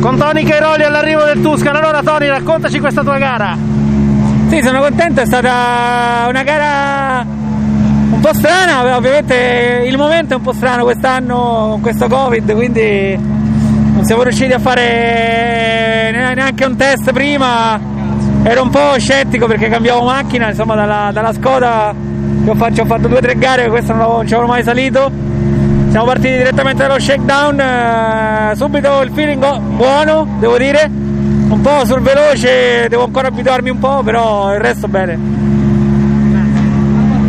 con Tony Cairoli all'arrivo del Tuscan. Allora Tony, raccontaci questa tua gara. Sì, sono contento, è stata una gara un po' strana, ovviamente il momento è un po' strano quest'anno con questo Covid, quindi non siamo riusciti a fare neanche un test prima. Ero un po' scettico perché cambiavo macchina, insomma dalla Skoda che ho fatto 2 o 3 gare, questa non ci avevo mai salito. Siamo partiti direttamente dallo shakedown, subito il feeling buono, devo dire, un po' sul veloce, devo ancora abituarmi un po', però il resto bene.